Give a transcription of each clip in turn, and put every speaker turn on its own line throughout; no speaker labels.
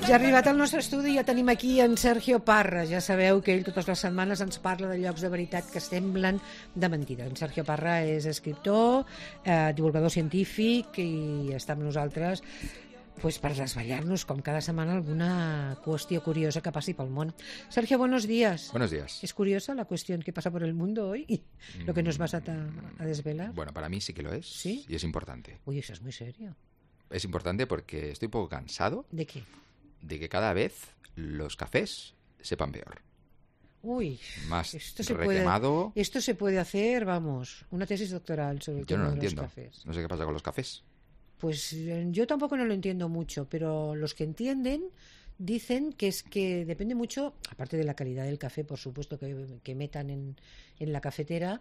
Ja ha arribat al nostre estudi i ja tenim aquí en Sergio Parra. Ja sabeu que ell totes les setmanes ens parla de llocs de veritat que semblen de mentida. En Sergio Parra és escriptor, divulgador científic i està amb nosaltres pues, per desvetllar-nos com cada setmana alguna qüestió curiosa que passi pel món. Sergio, buenos días.
Buenos días.
¿Es curiosa la cuestión que pasa por el mundo hoy? Lo que nos vas a desvelar.
Bueno, para mí sí que lo es.
¿Sí?
Y es importante.
Uy, eso es muy serio.
Es importante porque estoy un poco cansado.
¿De qué?
De que cada vez los cafés sepan peor.
Uy,
Más
esto
requemado.
Esto se puede hacer, vamos, una tesis doctoral sobre el
Yo no
tema
lo
de los
entiendo.
cafés.
No sé qué pasa con los cafés.
Pues yo tampoco no lo entiendo mucho, pero los que entienden dicen que es que depende mucho, aparte de la calidad del café, por supuesto, que metan en la cafetera,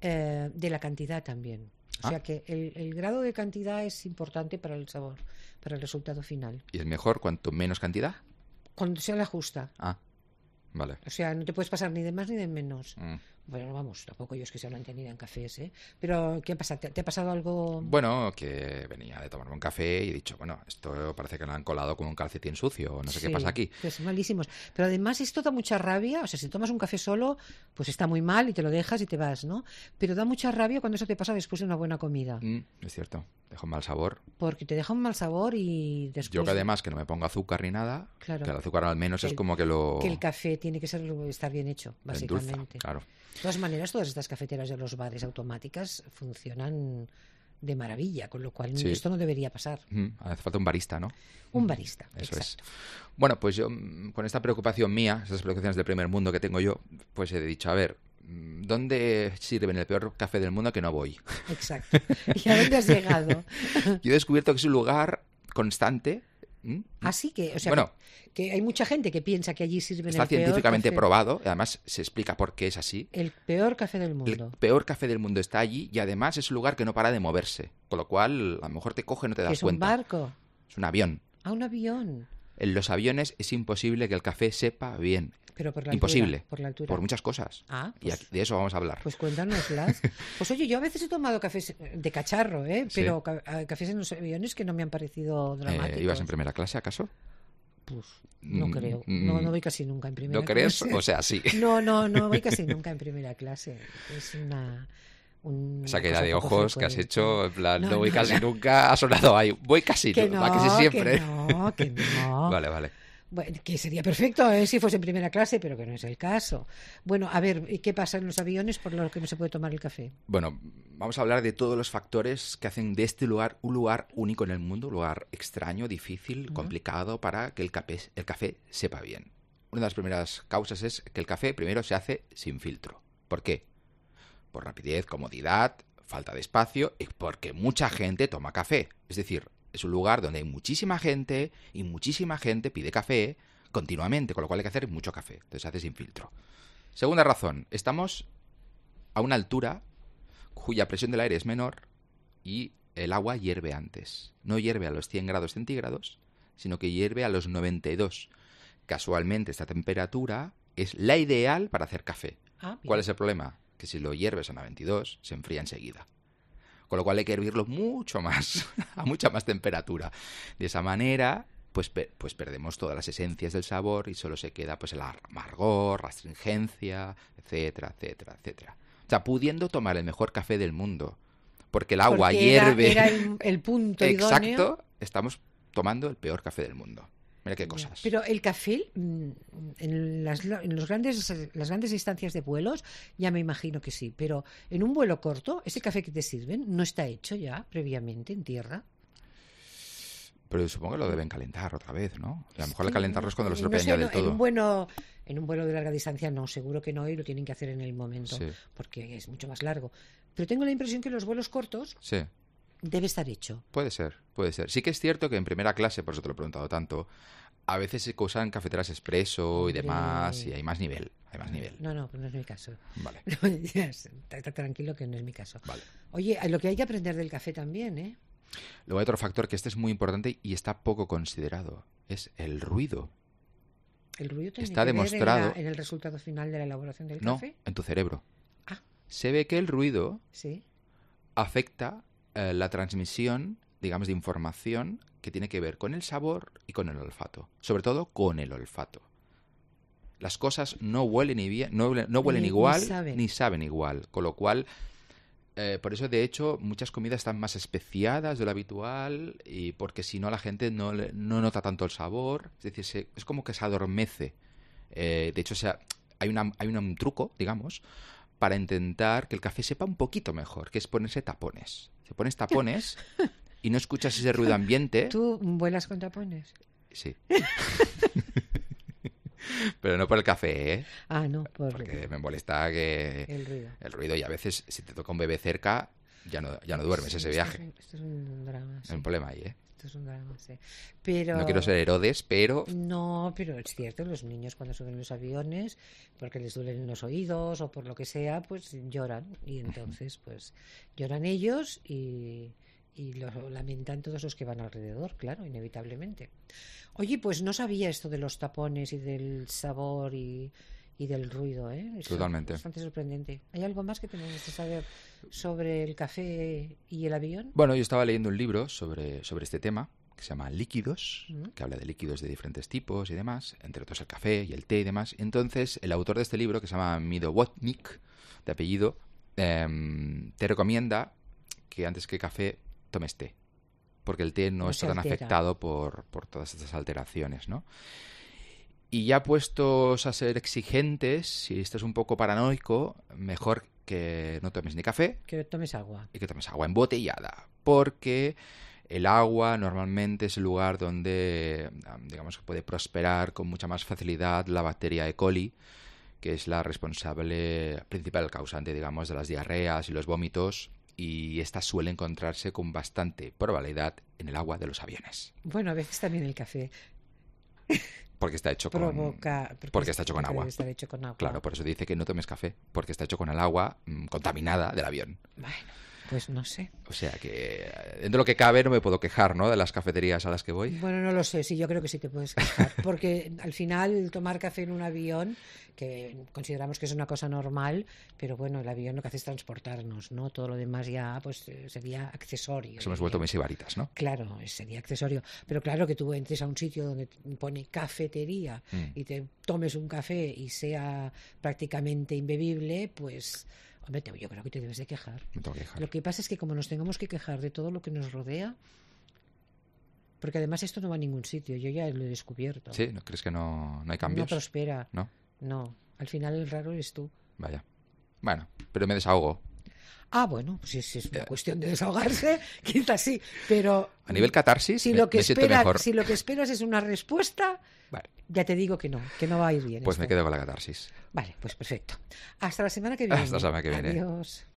de la cantidad también. O sea que el grado de cantidad es importante para el sabor, para el resultado final.
¿Y es mejor cuanto menos cantidad?
Cuando sea la justa.
Ah, vale.
O sea, no te puedes pasar ni de más ni de menos. Bueno, vamos, tampoco yo es que sea una entendida en cafés, ¿eh? Pero, ¿qué pasa? ¿Te ha pasado algo?
Bueno, que venía de tomarme un café y he dicho, bueno, esto parece que lo han colado con un calcetín sucio, no sé qué pasa aquí.
Pues malísimos. Pero además esto da mucha rabia, o sea, si tomas un café solo, pues está muy mal y te lo dejas y te vas, ¿no? Pero da mucha rabia cuando eso te pasa después de una buena comida.
Es cierto, deja un mal sabor.
Porque te deja un mal sabor y después...
Yo que además que no me ponga azúcar ni nada,
claro,
que el azúcar al menos es como que lo...
Que el café tiene que estar bien hecho, básicamente.
Endulza, claro.
De todas maneras, todas estas cafeteras de los bares automáticas funcionan de maravilla, con lo cual esto no debería pasar.
Hace falta un barista, ¿no?
Un barista,
eso
exacto.
Es. Bueno, pues yo, con esta preocupación mía, esas preocupaciones del primer mundo que tengo yo, pues he dicho, a ver, ¿dónde sirven el peor café del mundo que no voy?
Exacto. ¿Y a dónde has llegado?
Yo he descubierto que es un lugar constante.
Así que, o sea,
bueno,
que hay mucha gente que piensa que allí sirven
está
el peor
científicamente
café.
probado, y además se explica por qué es así.
El peor café del mundo.
El peor café del mundo está allí y además es un lugar que no para de moverse, con lo cual a lo mejor te coge y no te das cuenta.
¿Es un barco?
Es un avión.
Ah, un avión.
En los aviones es imposible que el café sepa bien.
Pero por la
imposible.
Altura, por la altura.
Por muchas cosas.
Ah,
pues, y de eso vamos a hablar.
Pues cuéntanoslas. Pues oye, yo a veces he tomado cafés de cacharro, pero cafés en los aviones que no me han parecido dramáticos.
¿Ibas en primera clase acaso?
Pues no creo. No voy casi nunca en primera
clase. ¿No crees?
Clase.
O sea, sí.
No voy casi nunca en primera clase. Es una
esa queda de ojos que has hecho, en plan, no voy casi
no.
Nunca, ha sonado ahí. Voy casi,
que no,
casi siempre.
Que no.
Vale.
Bueno, que sería perfecto si fuese en primera clase, pero que no es el caso. Bueno, a ver, ¿qué pasa en los aviones por lo que no se puede tomar el café?
Bueno, vamos a hablar de todos los factores que hacen de este lugar un lugar único en el mundo, un lugar extraño, difícil, complicado para que el café sepa bien. Una de las primeras causas es que el café primero se hace sin filtro. ¿Por qué? Por rapidez, comodidad, falta de espacio y porque mucha gente toma café. Es decir, es un lugar donde hay muchísima gente y muchísima gente pide café continuamente, con lo cual hay que hacer mucho café. Entonces se hace sin filtro. Segunda razón, estamos a una altura cuya presión del aire es menor y el agua hierve antes. No hierve a los 100 grados centígrados, sino que hierve a los 92. Casualmente esta temperatura es la ideal para hacer café. ¿Cuál es el problema? Que si lo hierves a 92 se enfría enseguida. Con lo cual hay que hervirlo mucho más, a mucha más temperatura. De esa manera, pues perdemos todas las esencias del sabor y solo se queda pues el amargor, la astringencia, etcétera. O sea, pudiendo tomar el mejor café del mundo, porque el agua hierve...
Era el punto idóneo.
Exacto, estamos tomando el peor café del mundo. Mira qué cosas.
Pero el café, en las grandes distancias de vuelos, ya me imagino que sí. Pero en un vuelo corto, ese café que te sirven no está hecho ya previamente en tierra.
Pero supongo que lo deben calentar otra vez, ¿no? A lo mejor calentarlo es cuando lo estropean ya del todo.
En un vuelo de larga distancia no, seguro que no, y lo tienen que hacer en el momento, porque es mucho más largo. Pero tengo la impresión que los vuelos cortos debe estar hecho.
Puede ser. Sí que es cierto que en primera clase, por eso te lo he preguntado tanto, a veces se usan cafeteras expreso y demás, y hay más nivel.
No, pues no es mi caso.
Vale.
Está tranquilo que no es mi caso.
Vale.
Oye, lo que hay que aprender del café también, ¿eh?
Luego hay otro factor que este es muy importante y está poco considerado, es el ruido.
¿El ruido tiene
está
que
demostrado
ver en el resultado final de la elaboración del café?
No, en tu cerebro.
Se
ve que el ruido
sí
afecta la transmisión, digamos, de información que tiene que ver con el sabor y con el olfato. Sobre todo con el olfato. Las cosas no huelen, no huelen igual ni saben igual. Con lo cual, por eso, de hecho, muchas comidas están más especiadas de lo habitual, y porque si no la gente no nota tanto el sabor. Es decir, es como que se adormece. De hecho, hay un truco, digamos, para intentar que el café sepa un poquito mejor, que es ponerse tapones. Si pones tapones y no escuchas ese ruido ambiente...
¿Tú vuelas con tapones?
Sí. Pero no por el café, ¿eh?
Ah, no,
porque me molesta que... El ruido. Y a veces, si te toca un bebé cerca, ya no duermes ese viaje.
Esto es un drama, sí.
Hay un problema ahí, ¿eh?
Esto es un drama, sí. Pero...
No quiero ser Herodes, pero...
No, pero es cierto, los niños cuando suben los aviones, porque les duelen los oídos o por lo que sea, pues lloran. Y entonces, pues, lloran ellos y lo lamentan todos los que van alrededor, claro, inevitablemente. Oye, pues no sabía esto de los tapones y del sabor y del ruido, ¿eh?
Totalmente.
Es bastante sorprendente. ¿Hay algo más que tenemos que saber sobre el café y el avión?
Bueno, yo estaba leyendo un libro sobre este tema, que se llama Líquidos, que habla de líquidos de diferentes tipos y demás, entre otros el café y el té y demás. Entonces, el autor de este libro, que se llama Midowotnik, de apellido, te recomienda que antes que café tomes té, porque el té no está tan afectado por todas estas alteraciones, ¿no? Y ya puestos a ser exigentes, si estás un poco paranoico, mejor que no tomes ni café.
Que tomes agua.
Y que tomes agua embotellada, porque el agua normalmente es el lugar donde, digamos, que puede prosperar con mucha más facilidad la bacteria E. coli, que es la responsable principal causante, digamos, de las diarreas y los vómitos, y esta suele encontrarse con bastante probabilidad en el agua de los aviones.
Bueno, a veces también el café.
Porque está hecho con agua.
Está hecho con agua.
Claro, por eso dice que no tomes café, porque está hecho con el agua contaminada del avión.
Bueno, pues no sé.
O sea que, dentro de lo que cabe, no me puedo quejar, ¿no?, de las cafeterías a las que voy.
Bueno, no lo sé, sí, yo creo que sí te puedes quejar, porque al final tomar café en un avión, que consideramos que es una cosa normal, pero bueno, el avión lo que hace es transportarnos, ¿no? Todo lo demás ya pues sería accesorio.
Nos hemos vuelto mesibaritas, ¿no?
Claro, sería accesorio. Pero claro que tú entres a un sitio donde pone cafetería y te tomes un café y sea prácticamente imbebible, pues... Hombre, yo creo que te debes de quejar.
Me tengo que quejar.
Lo que pasa es que como nos tengamos que quejar de todo lo que nos rodea, porque además esto no va a ningún sitio, yo ya lo he descubierto.
¿Sí? ¿No crees que no hay cambios?
No prospera.
¿No?
No, al final el raro eres tú.
Vaya. Bueno, pero me desahogo.
Ah, bueno, pues si es una cuestión de desahogarse, quizás sí, pero...
A nivel catarsis,
si
me siento mejor.
Si lo que esperas es una respuesta, vale, ya te digo que no va a ir bien.
Pues me quedo con la catarsis.
Vale, pues perfecto. Hasta la semana que viene.
Hasta la semana que viene.
Adiós.